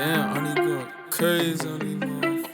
Damn, I need to go crazy on these motherfuckers.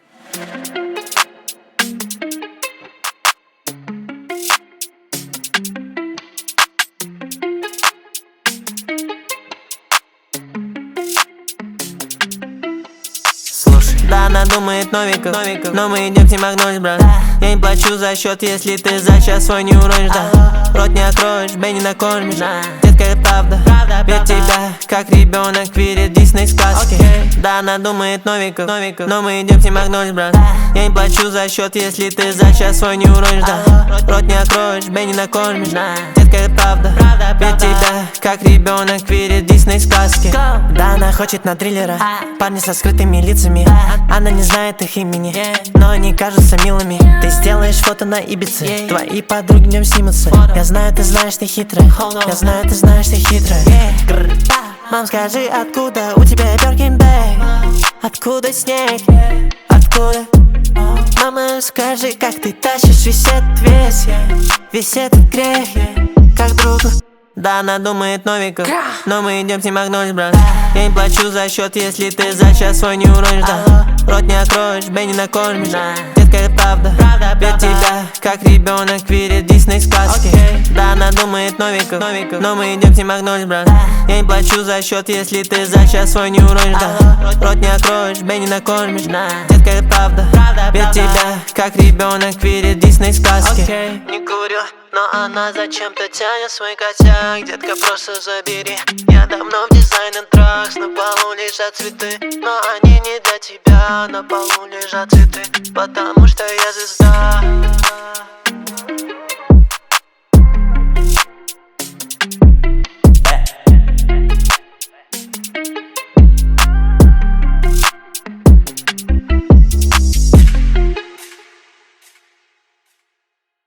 Да, она думает Новиков, но мы идем с ним Магноль, брат. Я не плачу за счет, если ты за час свой не уронишь, да. Рот не откроешь, Бенни накормишь, детка, это правда. Ведь тебя, как ребенок, верит Дисней сказки. Да, она думает Новиков, но мы идем с ним Магноль, брат. Я не плачу за счет, если ты за час свой не уронишь, да. Рот не откроешь, Бенни накормишь, детка, это правда. Ведь тебя, как ребенок, верит Дисней сказки. Да, она хочет на триллера, парни со скрытыми лицами. Она не знает их имени, но они кажутся милыми. Ты сделаешь фото на Ибице, твои подруги днем снимутся. Я знаю, ты знаешь, ты хитрая. Я знаю, ты знаешь, ты хитрая. Мам, скажи, откуда у тебя Birkin Bag? Откуда снег? Откуда? Мама, скажи, как ты тащишь весь этот грех, как другу. Да, она думает Новиков, но мы идем с ним Магноль, брат. Я не плачу за счет, если ты за час свой не уронишь, да. Рот не откроешь, Бенни накормишь, детка, это правда. Ведь тебя, как ребенок, верит Дисней сказки. Да, она думает Новиков, но мы идем с ним Магноль, брат. Я не плачу за счет, если ты за час свой не уронишь, да. Рот не откроешь, Бенни накормишь, детка, это правда. Ведь тебя, как ребенок, верит Дисней сказки. Не курю, но она зачем-то тянет свой котяк. Детка, просто забери. Я давно в дизайнер тракс. На полу лежат цветы, но они не для тебя. На полу лежат цветы, потому что я звезда.